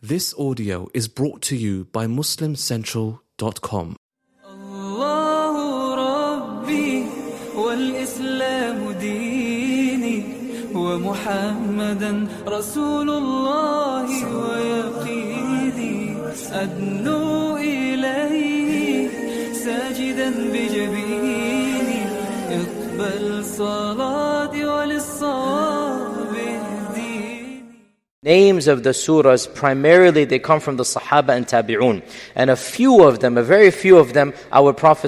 This audio is brought to you by MuslimCentral.com. الله ربي والإسلام ديني ومحمدا رسول الله ويقيني أدنو إليه ساجدا بجبيني اقبل صلاتي وللصواب اهديني. Names of the surahs, primarily they come from the Sahaba and Tabi'un. And a few of them, a very few of them, our Prophet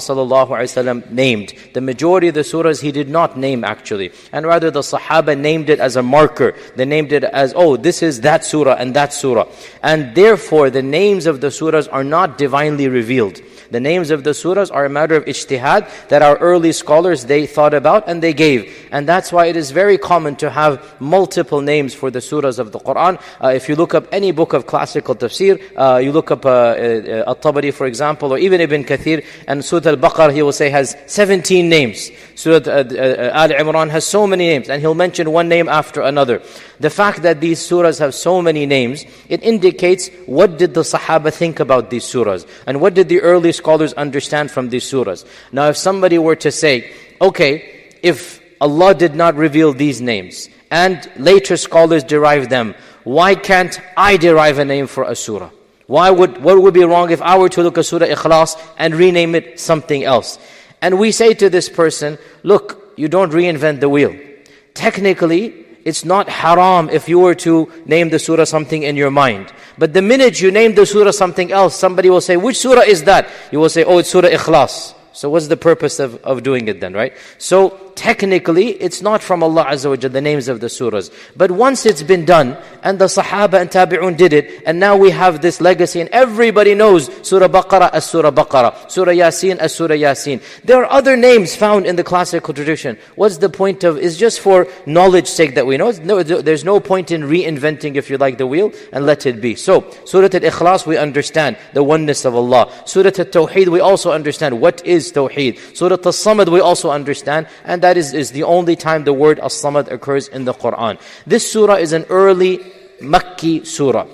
ﷺ named. The majority of the surahs he did not name actually. And rather the Sahaba named it as a marker. They named it as, oh, this is that surah and that surah. And therefore the names of the surahs are not divinely revealed. The names of the surahs are a matter of ijtihad that our early scholars, they thought about and they gave. And that's why it is very common to have multiple names for the surahs of the Qur'an. If you look up any book of classical tafsir, you look up At-Tabari for example, or even Ibn Kathir, and Surah Al-Baqarah he will say has 17 names. Surah Al-Imran has so many names, and he'll mention one name after another. The fact that these surahs have so many names, it indicates what did the Sahaba think about these surahs, and what did the early scholars understand from these surahs. Now if somebody were to say, okay, if Allah did not reveal these names, and later scholars derive them, why can't I derive a name for a surah? What would be wrong if I were to look at Surah Ikhlas and rename it something else? And we say to this person, look, you don't reinvent the wheel. Technically, it's not haram if you were to name the surah something in your mind. But the minute you name the surah something else, somebody will say, which surah is that? You will say, oh, it's Surah Ikhlas. So what's the purpose of doing it then, right? So technically, it's not from Allah Azza wa Jalla, the names of the surahs. But once it's been done, and the Sahaba and Tabi'un did it, and now we have this legacy, and everybody knows Surah Baqarah as Surah Baqarah, Surah Yasin as Surah Yasin. There are other names found in the classical tradition. What's the point of, it's just for knowledge sake that we know. No, there's no point in reinventing, if you like, the wheel, and let it be. So, Surah Al-Ikhlas, we understand the oneness of Allah. Surah Al-Tawheed, we also understand what is Tawheed. Surah As-Samad, we also understand, and that is the only time the word As-Samad occurs in the Qur'an. This surah is an early Makki surah.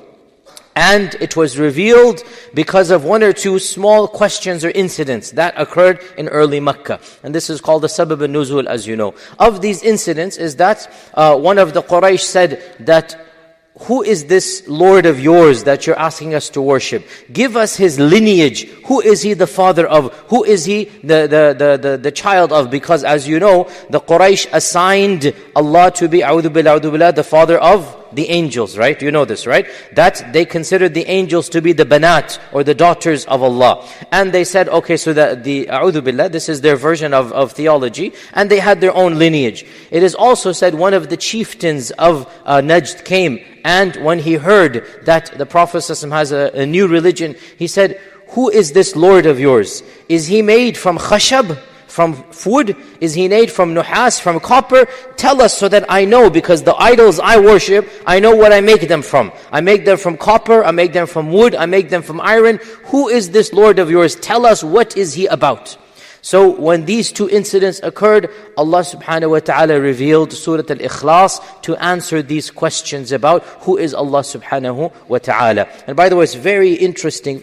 And it was revealed because of one or two small questions or incidents that occurred in early Makkah. And this is called the Sabab al-Nuzul, as you know. Of these incidents is that one of the Quraysh said that, who is this Lord of yours that you're asking us to worship? Give us his lineage. Who is he the father of? Who is he the child of? Because as you know, the Quraysh assigned Allah to be, a'udhu billah, the father of the angels, right? You know this, right? That they considered the angels to be the banat, or the daughters of Allah. And they said, okay, so the a'udhu billah, this is their version of theology, and they had their own lineage. It is also said one of the chieftains of Najd came, and when he heard that the Prophet ﷺ has a new religion, he said, who is this Lord of yours? Is he made from khashab, from wood? Is he made from nuhas, from copper? Tell us so that I know, because the idols I worship, I know what I make them from. I make them from copper, I make them from wood, I make them from iron. Who is this Lord of yours? Tell us, what is he about? So when these two incidents occurred, Allah subhanahu wa ta'ala revealed Surah Al-Ikhlas to answer these questions about who is Allah subhanahu wa ta'ala. And by the way, it's very interesting,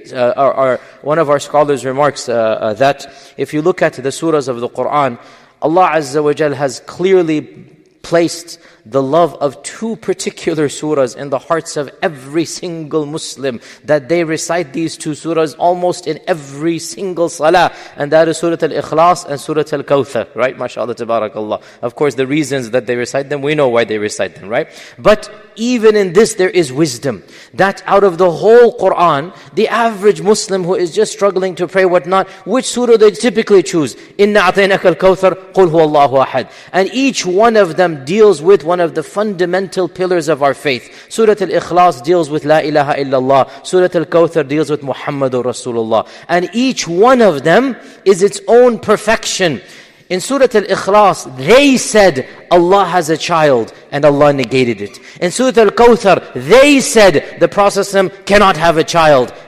one of our scholars remarks that if you look at the surahs of the Qur'an, Allah Azza wa Jal has clearly placed the love of two particular surahs in the hearts of every single Muslim, that they recite these two surahs almost in every single salah, and that is Surah Al-Ikhlas and Surah Al-Kawthar, right? MashaAllah, tabarakallah. Of course, the reasons that they recite them, we know why they recite them, right? But even in this, there is wisdom. That out of the whole Qur'an, the average Muslim who is just struggling to pray whatnot, which surah they typically choose? Inna a'tainaka al-Kawthar, Qul huwa Allahu ahad. And each one of them deals with one of the fundamental pillars of our faith. Surah Al-Ikhlas deals with La ilaha illallah. Surah Al-Kawthar deals with Muhammadur Rasulullah. And each one of them is its own perfection. In Surah Al-Ikhlas, they said Allah has a child, and Allah negated it. In Surah Al-Kawthar, they said the Prophet ﷺ cannot have a child, and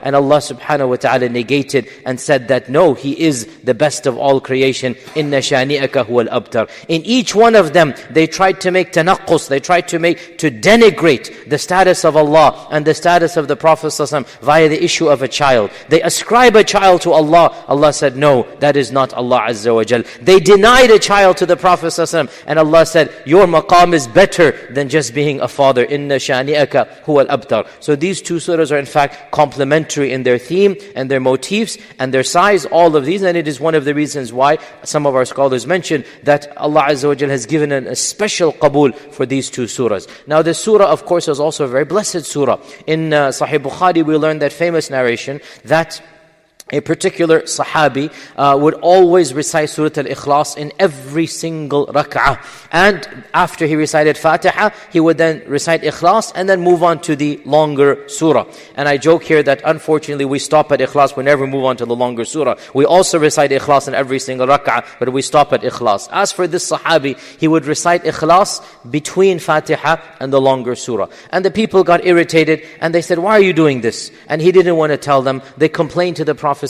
and Allah subhanahu wa ta'ala negated and said that no, He is the best of all creation. Inna shani'aka huwa al-abtar. In each one of them, they tried to make tanaqqus, they tried to denigrate the status of Allah and the status of the Prophet ﷺ via the issue of a child. They ascribe a child to Allah. Allah said, no, that is not Allah Azza wa Jal. They denied a child to the Prophet ﷺ, and Allah said, your maqam is better than just being a father. Inna shani'aka huwa al-abtar. So these two surahs are in fact complementary in their theme and their motifs and their size, all of these, and it is one of the reasons why some of our scholars mention that Allah Azza wa Jal has given a special qabul for these two surahs. Now this surah, of course, is also a very blessed surah. In Sahih Bukhari, we learn that famous narration that a particular sahabi would always recite Surah Al-Ikhlas in every single rak'ah. And after he recited Fatiha, he would then recite Ikhlas and then move on to the longer surah. And I joke here that unfortunately we stop at Ikhlas, we never move on to the longer surah. We also recite Ikhlas in every single rak'ah, but we stop at Ikhlas. As for this sahabi, he would recite Ikhlas between Fatiha and the longer surah. And the people got irritated and they said, why are you doing this? And he didn't want to tell them. They complained to the Prophet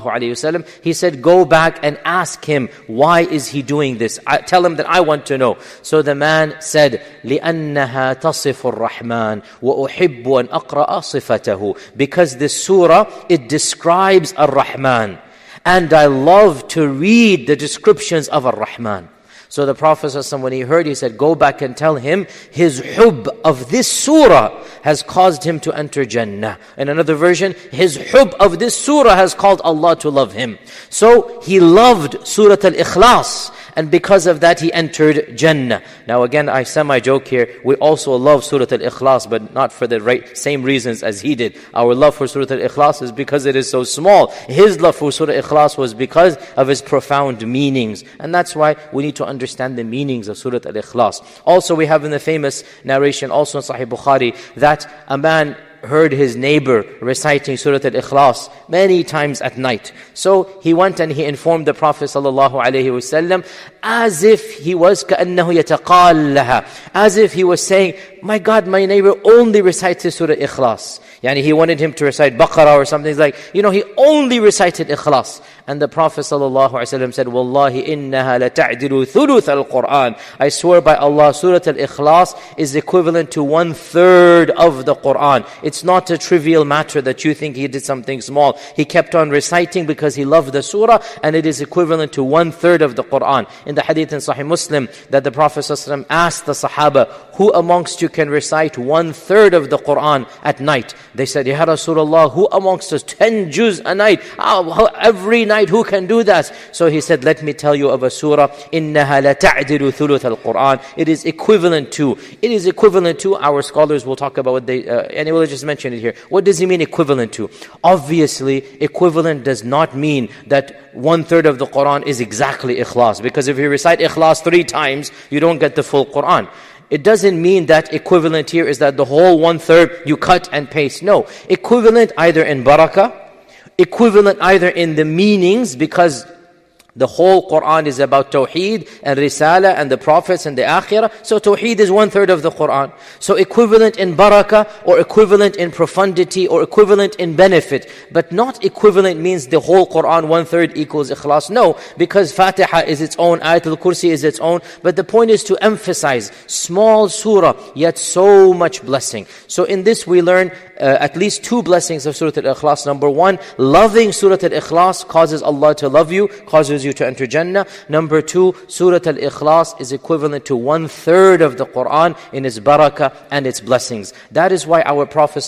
ﷺ. He said, go back and ask him, why is he doing this? Tell him that I want to know. So the man said, لِأَنَّهَا تَصِفُ الرَّحْمَنِ وَأُحِبُّ أَنْ أَقْرَأَ صِفَتَهُ. Because this surah, it describes Ar-Rahman. And I love to read the descriptions of Ar-Rahman. So the Prophet ﷺ, when he heard, he said, go back and tell him his hubb of this surah has caused him to enter Jannah. In another version, his hubb of this surah has called Allah to love him. So he loved Surah Al-Ikhlas, and because of that he entered Jannah. Now again, I semi-joke here, we also love Surah Al-Ikhlas, but not for the same reasons as he did. Our love for Surah Al-Ikhlas is because it is so small. His love for Surah Al-Ikhlas was because of its profound meanings. And that's why we need to understand the meanings of Surah Al-Ikhlas. Also, we have in the famous narration, also in Sahih Bukhari, that a man heard his neighbor reciting Surah Al-Ikhlas many times at night. So he went and he informed the Prophet ﷺ as if he was كَأَنَّهُ يَتَقَالَّهَا, as if he was saying, my God, my neighbor only recites Surah Ikhlas. Yani he wanted him to recite Baqarah or something. He's like, he only recited Ikhlas. And the Prophet ﷺ said, Wallahi innaha la ta'dilu thuluth al-Qur'an. I swear by Allah, Surah Al-Ikhlas is equivalent to 1/3 of the Qur'an. It's not a trivial matter that you think he did something small. He kept on reciting because he loved the surah, and it is equivalent to 1/3 of the Qur'an. In the hadith in Sahih Muslim, that the Prophet ﷺ asked the Sahaba, who amongst you can recite 1/3 of the Qur'an at night? They said, Ya Rasulullah, who amongst us 10 juz a night? Every night, who can do that? So he said, let me tell you of a surah, إِنَّهَا لَتَعْدِلُ ثُلُثَ الْقُرْآنِ. It is equivalent to, our scholars will talk about what they, and we'll just mention it here. What does he mean equivalent to? Obviously, equivalent does not mean that 1/3 of the Qur'an is exactly Ikhlas. Because if you recite Ikhlas 3 times, you don't get the full Qur'an. It doesn't mean that equivalent here is that the whole 1/3 you cut and paste. No. Equivalent either in barakah, equivalent either in the meanings, because the whole Qur'an is about Tawheed and Risala and the Prophets and the Akhirah. So Tawheed is 1/3 of the Qur'an. So equivalent in barakah, or equivalent in profundity, or equivalent in benefit. But not equivalent means the whole Qur'an 1/3 equals Ikhlas. No, because Fatiha is its own, Ayatul Kursi is its own. But the point is to emphasize small surah, yet so much blessing. So in this we learn at least 2 blessings of Surah Al-Ikhlas. Number 1, loving Surah Al-Ikhlas causes Allah to love you, causes you to enter Jannah. Number 2, Surah Al-Ikhlas is equivalent to 1/3 of the Qur'an in its barakah and its blessings. That is why our Prophet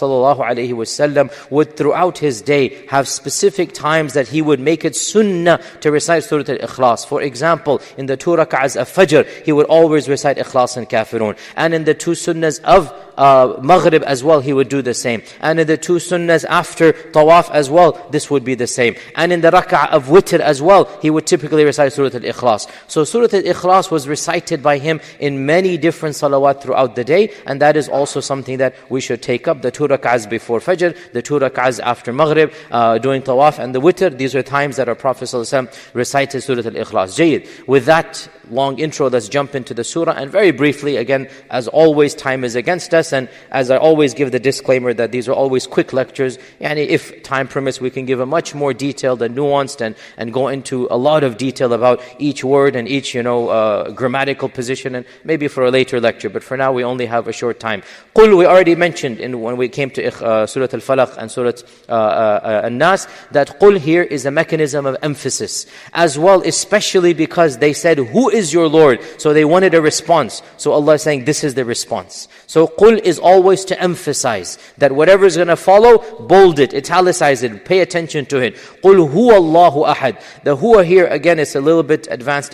ﷺ would throughout his day have specific times that he would make it sunnah to recite Surah Al-Ikhlas. For example, in the 2 rak'ahs of Fajr, he would always recite Ikhlas and Kafirun. And in the 2 sunnahs of Maghrib as well, he would do the same. And in the 2 sunnahs after Tawaf as well, this would be the same. And in the rak'ah of Witr as well, he would typically recite Surah Al-Ikhlas. So Surah Al-Ikhlas was recited by him in many different salawat throughout the day, and that is also something that we should take up. The 2 rak'ahs before Fajr, the 2 rak'ahs after Maghrib, doing tawaf and the witr. These are times that our Prophet ﷺ recited Surah Al-Ikhlas. Jayyid. With that long intro, let's jump into the surah. And very briefly, again, as always, time is against us. And as I always give the disclaimer that these are always quick lectures. And if time permits, we can give a much more detailed and nuanced and go into a lot of detail about each word and each, grammatical position, and maybe for a later lecture. But for now, we only have a short time. Qul, we already mentioned when we came to Surah Al-Falaq and Surah An-Nas, that Qul here is a mechanism of emphasis. As well, especially because they said, who is your Lord? So they wanted a response. So Allah is saying, this is the response. So Qul is always to emphasize that whatever is going to follow, bold it, italicize it, pay attention to it. Qul huwa Allahu ahad. The huwa here, again, is a little bit advanced.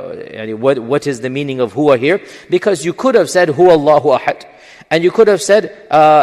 What is the meaning of huwa here? Because you could have said huwa Allahu ahad. And you could have said,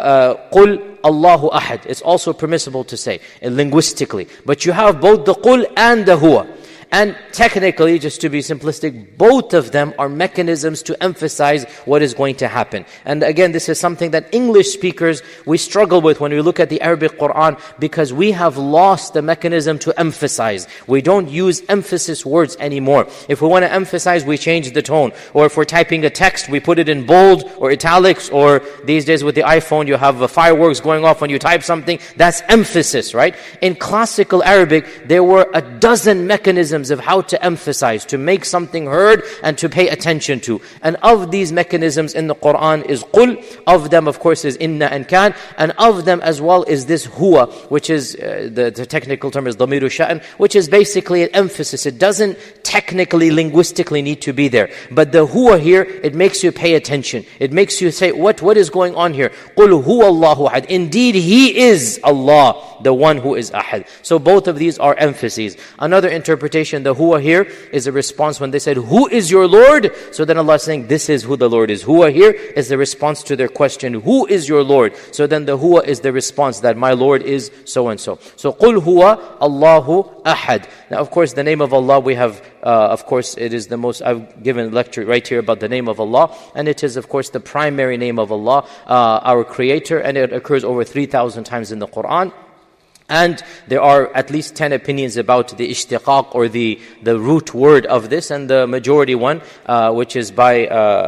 Qul Allahu ahad. It's also permissible to say, linguistically. But you have both the Qul and the huwa. And technically, just to be simplistic, both of them are mechanisms to emphasize what is going to happen. And again, this is something that English speakers, we struggle with when we look at the Arabic Quran, because we have lost the mechanism to emphasize. We don't use emphasis words anymore. If we want to emphasize, we change the tone. Or if we're typing a text, we put it in bold or italics, or these days with the iPhone, you have fireworks going off when you type something. That's emphasis, right? In classical Arabic, there were a dozen mechanisms of how to emphasize, to make something heard and to pay attention to. And of these mechanisms in the Quran is Qul. Of them, of course, is Inna and Kan. And of them as well is this Huwa, which is, the technical term is Damiru Sha'an, which is basically an emphasis. It doesn't technically, linguistically need to be there. But the Huwa here, it makes you pay attention. It makes you say, what is going on here? Qul huwa Allahu ahad. Indeed, He is Allah, the one who is ahad. So both of these are emphases. Another interpretation, the huwa here is a response when they said, who is your Lord? So then Allah is saying, this is who the Lord is. Huwa here is the response to their question, who is your Lord? So then the huwa is the response that my Lord is so and so. So Qul huwa Allahu ahad. Now of course the name of Allah we have, of course it is the most, I've given a lecture right here about the name of Allah, and it is of course the primary name of Allah, our Creator, and it occurs over 3,000 times in the Quran. And there are at least 10 opinions about the ishtiqaq, or the root word of this, and the majority one, which is by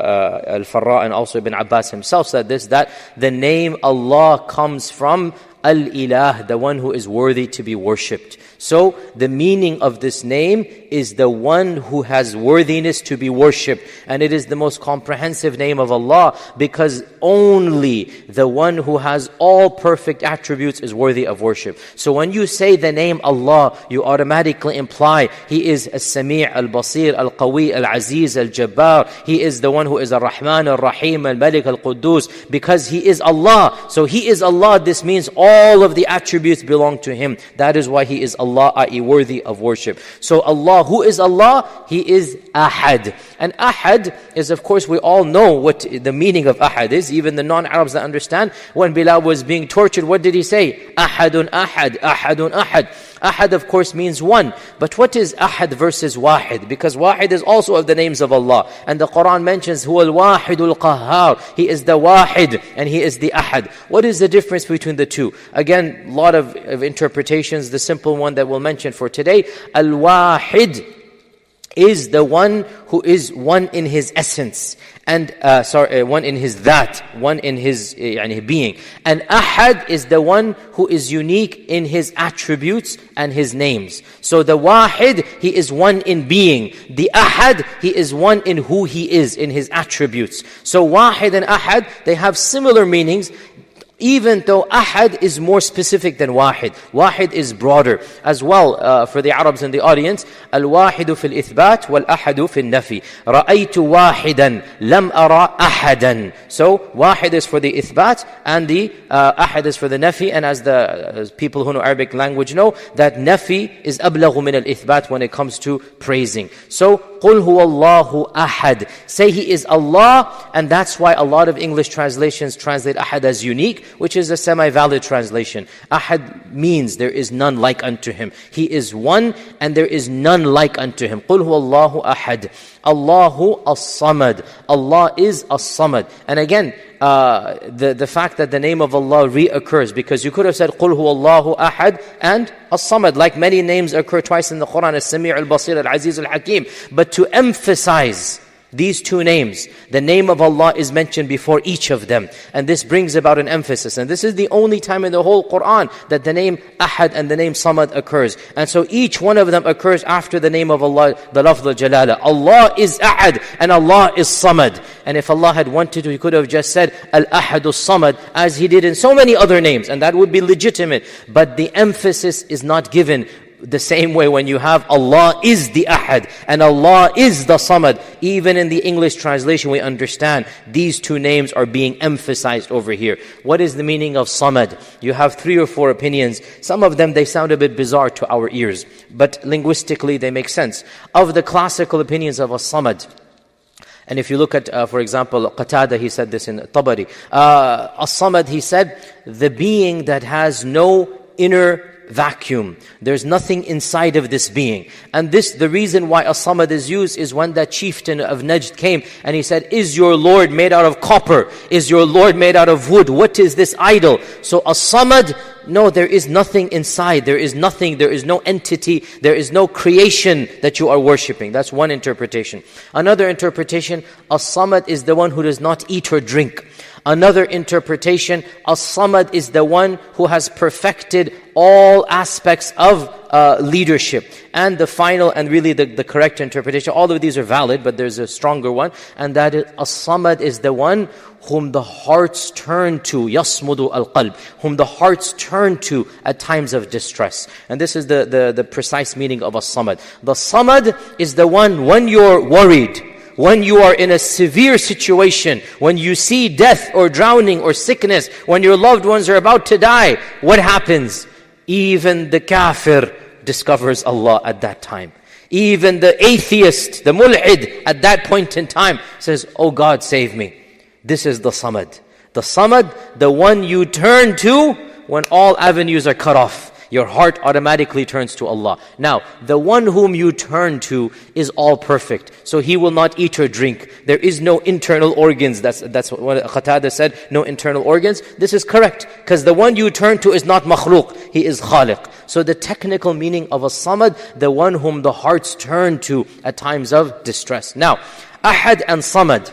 Al-Farra and also Ibn Abbas himself, said this, that the name Allah comes from Al-Ilah, the one who is worthy to be worshipped. So the meaning of this name is the one who has worthiness to be worshipped. And it is the most comprehensive name of Allah, because only the one who has all perfect attributes is worthy of worship. So when you say the name Allah, you automatically imply He is As-Sami' Al-Basir, Al-Qawi, Al-Aziz, Al-Jabbar. He is the one who is Ar-Rahman, Ar-Rahim, Al-Malik, Al-Quddus, because He is Allah. So He is Allah, this means all of the attributes belong to Him. That is why He is Allah, i.e. worthy of worship. So Allah, who is Allah? He is Ahad. And Ahad is, of course, we all know what the meaning of Ahad is. Even the non-Arabs that understand. When Bilal was being tortured, what did he say? Ahadun Ahad, Ahadun Ahad. Ahad, of course, means one. But what is Ahad versus Wahid? Because Wahid is also of the names of Allah. And the Quran mentions, Huwa al-Wahidul Qahhar. He is the Wahid and He is the Ahad. What is the difference between the two? Again, a lot of interpretations. The simple one that we'll mention for today, Al-Wahid is the one who is one in His essence, and one in His that, one in His being. And Ahad is the one who is unique in His attributes and His names. So the Wahid, He is one in being. The Ahad, He is one in who He is, in His attributes. So Wahid and Ahad, they have similar meanings, even though Ahad is more specific than Wahid. Wahid is broader. As well, for the Arabs in the audience, Al-Wahidu fil ithbat wal-Ahadu fil nafi. Ra'aytu wahidan lam ara ahadan. So, Wahid is for the ithbat, and the Ahad is for the nafi. And as the people who know Arabic language know, that nafi is ablagu min al-ithbat when it comes to praising. So, قُلْ هُوَ اللَّهُ أَحَدٌ. Say He is Allah, and that's why a lot of English translations translate Ahad as unique, which is a semi-valid translation. Ahad means there is none like unto Him. He is one, and there is none like unto Him. قُلْ هُوَ اللَّهُ أَحَدٌ. Allahu as-Samad. Allah is as-Samad. And again, the fact that the name of Allah reoccurs, because you could have said قُلْ هُوَ اللَّهُ أَحَدٌ and as-Samad, like many names occur twice in the Quran, as-Sami' al-Basir, al-Aziz, al-Hakim. But to emphasize these two names, the name of Allah is mentioned before each of them. And this brings about an emphasis. And this is the only time in the whole Quran that the name Ahad and the name Samad occurs. And so each one of them occurs after the name of Allah, the lafz al-Jalala. Allah is Ahad and Allah is Samad. And if Allah had wanted to, He could have just said Al-Ahad al-Samad, as He did in so many other names. And that would be legitimate. But the emphasis is not given the same way when you have Allah is the Ahad and Allah is the Samad. Even in the English translation we understand these two names are being emphasized over here. What is the meaning of Samad? You have 3 or 4 opinions. Some of them, they sound a bit bizarre to our ears, but linguistically they make sense. Of the classical opinions of a Samad, and if you look at, for example, Qatada, he said this in Tabari. As-Samad, he said, the being that has no inner vacuum. There's nothing inside of this being. And this, the reason why as-Samad is used is when that chieftain of Najd came and he said, is your Lord made out of copper? Is your Lord made out of wood? What is this idol? So as-Samad, no, there is nothing inside. There is nothing. There is no entity. There is no creation that you are worshipping. That's one interpretation. Another interpretation, as-Samad is the one who does not eat or drink. Another interpretation, as-Samad is the one who has perfected all aspects of leadership. And the final and really the correct interpretation, all of these are valid, but there's a stronger one, and that is as-Samad is the one whom the hearts turn to, yasmudu al-qalb, whom the hearts turn to at times of distress. And this is the precise meaning of as-Samad. The Samad is the one when you're worried, when you are in a severe situation, when you see death or drowning or sickness, when your loved ones are about to die, what happens? Even the kafir discovers Allah at that time. Even the atheist, the mulhid, at that point in time says, oh God, save me. This is the Samad. The Samad, the one you turn to when all avenues are cut off. Your heart automatically turns to Allah. Now, the one whom you turn to is all perfect. So He will not eat or drink. There is no internal organs. That's what Qatada said, no internal organs. This is correct, because the one you turn to is not makhluq. He is khaliq. So the technical meaning of as-Samad, the one whom the hearts turn to at times of distress. Now, Ahad and Samad.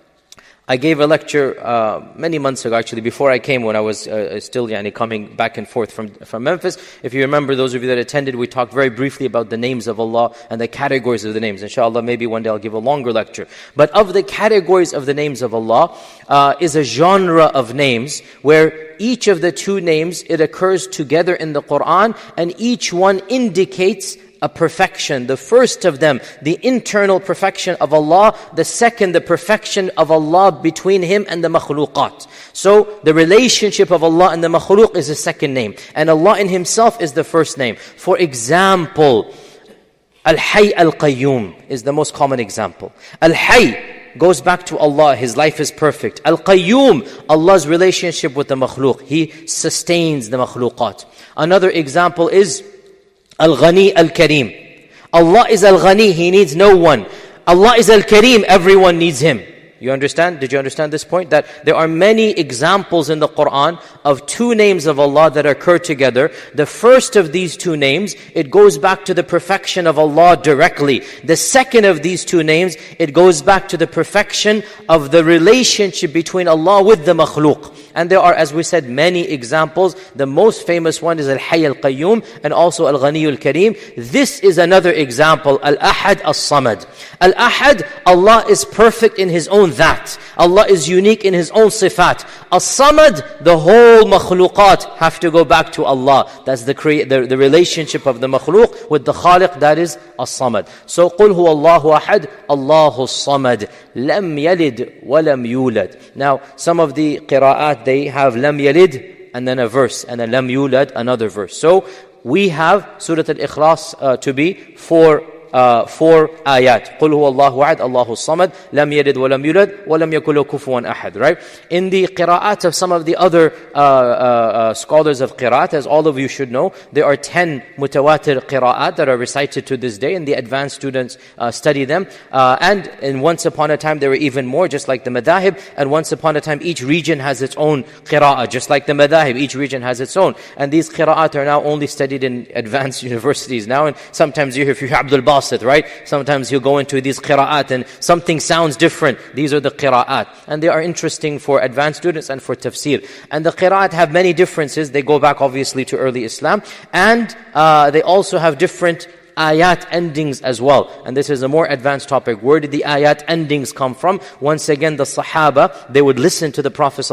I gave a lecture many months ago, actually, before I came, when I was still coming back and forth from Memphis. If you remember, those of you that attended, we talked very briefly about the names of Allah and the categories of the names. Inshallah, maybe one day I'll give a longer lecture. But of the categories of the names of Allah is a genre of names where each of the two names, it occurs together in the Quran, and each one indicates a perfection. The first of them, the internal perfection of Allah. The second, the perfection of Allah between Him and the makhluqat. So the relationship of Allah and the makhluq is the second name, and Allah in Himself is the first name. For example, Al-Hayy Al-Qayyum is the most common example. Al-Hayy goes back to Allah, His life is perfect. Al-Qayyum, Allah's relationship with the makhluq. He sustains the makhluqat. Another example is Al-Ghani Al-Kareem. Allah is Al-Ghani, He needs no one. Allah is Al-Kareem, everyone needs Him. You understand? Did you understand this point? That there are many examples in the Quran of two names of Allah that occur together. The first of these two names, it goes back to the perfection of Allah directly. The second of these two names, it goes back to the perfection of the relationship between Allah with the makhluq. And there are, as we said, many examples. The most famous one is Al-Hayy Al-Qayyum and also Al-Ghani Al-Kareem. This is another example, Al-Ahad As-Samad. Al-Ahad, Allah is perfect in His own that. Allah is unique in His own sifat. As-Samad, the whole makhluqat have to go back to Allah. That's the relationship of the makhluq with the khaliq, that is As-Samad. So, قُلْ هُوَ اللَّهُ أَحَدٌ اللَّهُ الصَّمَدُ لَمْ يَلِدْ وَلَمْ يُولَدْ. Now, some of the qira'at, they have lam yalid and then a verse, and then lam yulad, another verse. So we have Surah Al-Ikhlas to be 4 4 ayat. قُلْ هُوَ اللَّهُ أَحَدٌ اللَّهُ الصَّمَدُ لَمْ يَلِدْ وَلَمْ يُولَدْ وَلَمْ يَكُنْ لَهُ كُفُوًا أَحَدٌ. Right? In the qira'at of some of the other scholars of qira'at, as all of you should know, there are 10 mutawatir qira'at that are recited to this day, and the advanced students study them. And once upon a time there were even more, just like the madahib. And once upon a time each region has its own qira'ah, just like the madahib, each region has its own. And these qira'at are now only studied in advanced universities now. And sometimes you hear, if you hear Abdul Basit, right? Sometimes he'll go into these qira'at and something sounds different. These are the qira'at. And they are interesting for advanced students and for tafsir. And the qira'at have many differences. They go back obviously to early Islam. And they also have different ayat endings as well. And this is a more advanced topic. Where did the ayat endings come from? Once again, the Sahaba, they would listen to the Prophet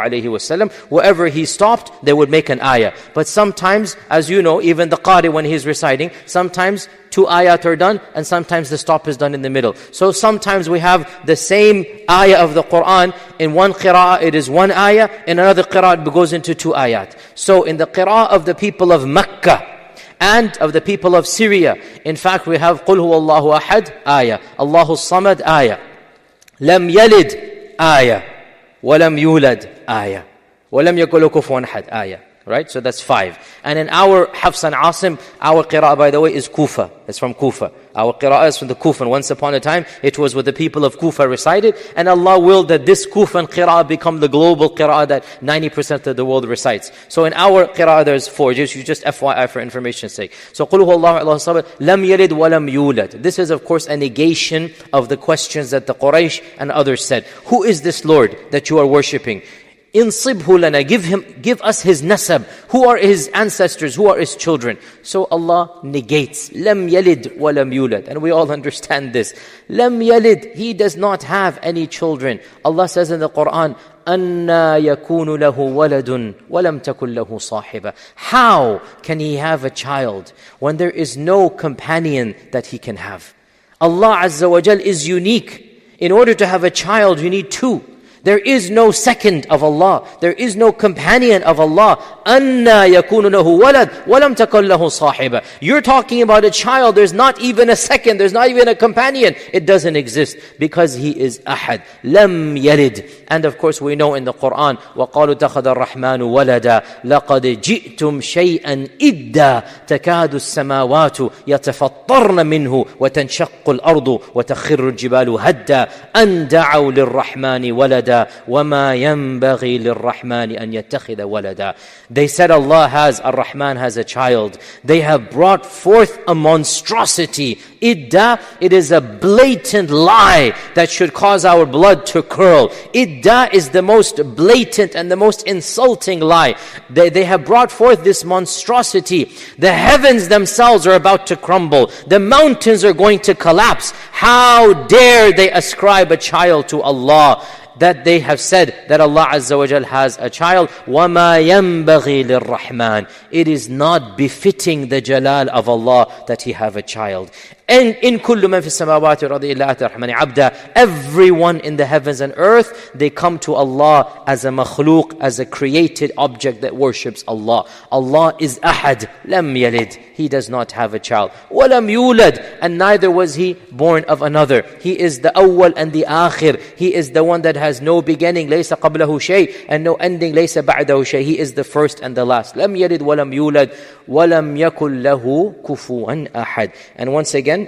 ﷺ. Wherever he stopped, they would make an ayah. But sometimes, as you know, even the Qari when he's reciting, sometimes 2 ayat are done, and sometimes the stop is done in the middle. So sometimes we have the same ayah of the Qur'an. In one qira'ah, it is 1 ayah. In another qira'ah, it goes into 2 ayat. So in the qira'ah of the people of Mecca, and of the people of Syria, in fact, we have قُلْ هُوَ اللَّهُ أَحَدٌ ayah, Allahu Samad ayah, لَمْ يَلِدْ ayah, وَلَمْ يُولَدْ ayah, وَلَمْ يَكُنْ لَهُ كُفُوًا أَحَدٌ ayah. Right? So that's 5. And in our Hafs and Asim, our qira'ah, by the way, is Kufa. It's from Kufa. Our qira'ah is from the Kufa. And once upon a time, it was what the people of Kufa recited. And Allah willed that this Kufan qira'ah become the global qira'ah that 90% of the world recites. So in our qira'ah, there's 4. Just FYI for information's sake. So, قُلْ هُوَ اللَّهُ أَحَدٌ لَمْ يَلِدْ وَلَمْ يُولَدْ. This is, of course, a negation of the questions that the Quraysh and others said. Who is this Lord that you are worshipping? Insibhu lana, give us his nasab. Who are his ancestors? Who are his children? So Allah negates. Lam yalid wa lam yulad. And we all understand this. Lam yalid, he does not have any children. Allah says in the Quran, أَنَّا يَكُونُ لَهُ وَلَدٌ وَلَمْ تَكُنْ لَهُ صَاحِبَةٌ. How can he have a child when there is no companion that he can have? Allah Azza wa Jal is unique. In order to have a child, you need 2. There is no second of Allah. There is no companion of Allah. أَنَّا يَكُونُ لَهُ وَلَدٌ وَلَمْ تَكُنْ لَهُ صَاحِبَةٌ. You're talking about a child. There's not even a second. There's not even a companion. It doesn't exist because he is ahad. لَمْ يَلِدْ. And of course we know in the Quran, وَقَالُوا اتَّخَذَ الرَّحْمَنُ وَلَدًا لَقَدْ جِئْتُمْ شَيْئًا إِدًّا تَكَادُ السَّمَاوَاتُ يَتَفَطَّرْنَ مِنْهُ وَتَنْشَقُّ الْأَرْضُ وَتَخِرُّ الْجِبَالُ هَدًّا أَنْ دَعَوْا لِلرَّحْمَنِ وَلَدًا وَمَا يَنْبَغِي لِلرَّحْمَنِ أَنْ يَتَّخِذَ وَلَدًا. They said Ar-Rahman has a child. They have brought forth a monstrosity. Idda, it is a blatant lie that should cause our blood to curl. Idda is the most blatant and the most insulting lie. They have brought forth this monstrosity. The heavens themselves are about to crumble. The mountains are going to collapse. How dare they ascribe a child to Allah? That they have said that Allah Azza wa Jal has a child. وَمَا يَنْبَغِي لِلرَّحْمَنِ. It is not befitting the jalal of Allah that he have a child. And in كُلُّ مَنْ فِي السَّمَاوَاتِ رَضِيَ اللَّهِ الرَّحْمَنِ عَبْدًا. Everyone in the heavens and earth, they come to Allah as a makhluk, as a created object that worships Allah. Allah is ahad, lam yalid. He does not have a child. وَلَمْ يُولَدْ. And neither was he born of another. He is the awwal and the akhir. He is the one that has no beginning, لَيْسَ قَبْلَهُ شَيْء, and no ending, لَيْسَ بَعْدَهُ شَيْء. He is the first and the last. لَمْ يَلِدْ وَلَمْ يُولَدْ وَلَمْ يَكُنْ لَهُ كُفُوًا أَحَدٌ. And once again,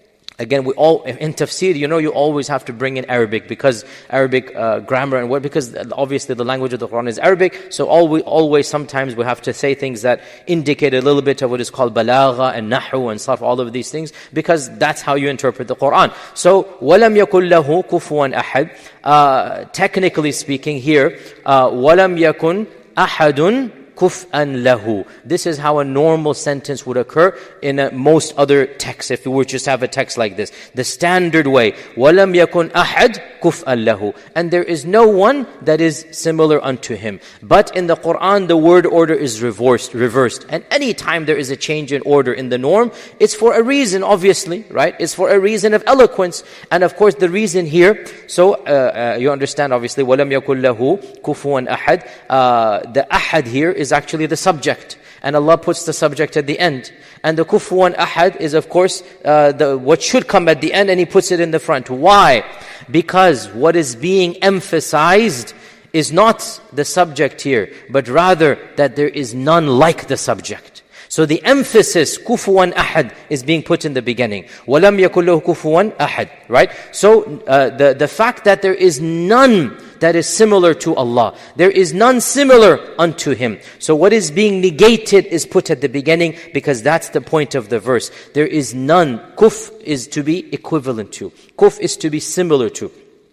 we all, in tafsir, you always have to bring in Arabic, because Arabic grammar and word, because obviously the language of the Quran is Arabic, so always sometimes we have to say things that indicate a little bit of what is called balagha and nahu and sarf, all of these things, because that's how you interpret the Quran. So, وَلَمْ يَكُنْ لَهُ كُفُوًا أَحَدٌ. Technically speaking here, وَلَمْ يَكُنْ أَحَدٌ kuf'an lahu. This is how a normal sentence would occur in most other texts, if we were just have a text like this. The standard way, وَلَمْ يَكُنْ أَحَدْ kuf'an lahu. And there is no one that is similar unto him. But in the Quran, the word order is reversed. And any time there is a change in order in the norm, it's for a reason, obviously, right? It's for a reason of eloquence. And of course, the reason here, so you understand, obviously, وَلَمْ يَكُنْ لَهُ كُفُوًا أَحَدْ. The ahad here is is actually the subject. And Allah puts the subject at the end. And the kufuwan ahad is of course what should come at the end, and He puts it in the front. Why? Because what is being emphasized is not the subject here, but rather that there is none like the subject. So the emphasis, kufuwan ahad, is being put in the beginning. وَلَمْ يَكُنْ لَهُ كُفُوًا أَحَدٌ. Right? So the fact that there is none that is similar to Allah. There is none similar unto Him. So what is being negated is put at the beginning, because that's the point of the verse. There is none. Kuf is to be equivalent to. Kuf is to be similar to.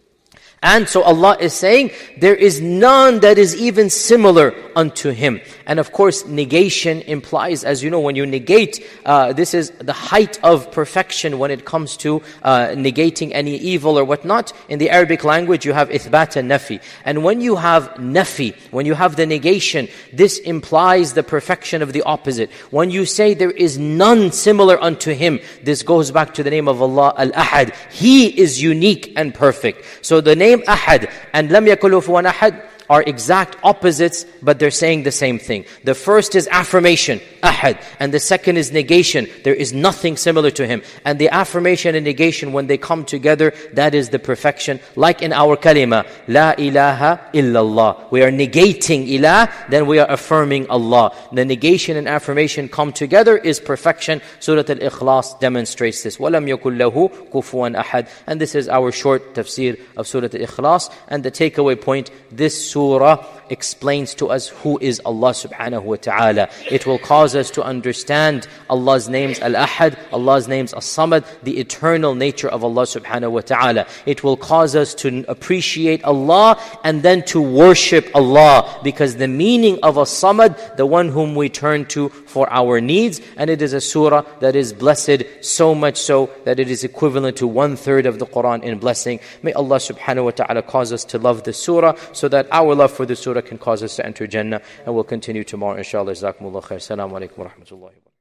And so Allah is saying, there is none that is even similar unto Him. And of course, negation implies, as you know, when you negate, this is the height of perfection when it comes to negating any evil or whatnot. In the Arabic language, you have ithbat and nafi. And when you have nafi, when you have the negation, this implies the perfection of the opposite. When you say there is none similar unto Him, this goes back to the name of Allah, Al-Ahad. He is unique and perfect. So the name Ahad and Lam yakun lahu kufuwan ahad are exact opposites, but they're saying the same thing. The first is affirmation, ahad, and the second is negation. There is nothing similar to Him. And the affirmation and negation, when they come together, that is the perfection. Like in our kalima, la ilaha illallah. We are negating ilah, then we are affirming Allah. The negation and affirmation come together is perfection. Surah Al-Ikhlas demonstrates this. وَلَمْ يَكُنْ لَهُ كُفُوًا أَحَدٌ. And this is our short tafsir of Surah Al-Ikhlas. And the takeaway point, this surah explains to us who is Allah subhanahu wa ta'ala. It will cause us to understand Allah's names Al-Ahad, Allah's names As-Samad, the eternal nature of Allah subhanahu wa ta'ala. It will cause us to appreciate Allah and then to worship Allah, because the meaning of As-Samad, the one whom we turn to for our needs, and it is a surah that is blessed, so much so that it is equivalent to 1/3 of the Quran in blessing. May Allah subhanahu wa ta'ala cause us to love the surah, so that our love for the surah can cause us to enter Jannah. And we'll continue tomorrow, inshallah. Jazakumullah khair. Assalamu alaikum wa rahmatullahi wa barakatuh.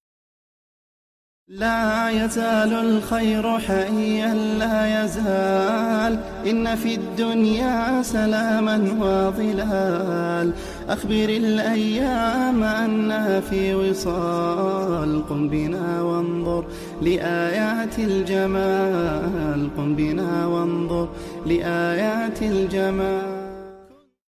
لا يزال الخير حيا لا يزال إن في الدنيا سلاما وظلال أخبر الأيام أنها في وصال قم بنا وانظر لآيات الجمال قم بنا وانظر لآيات الجمال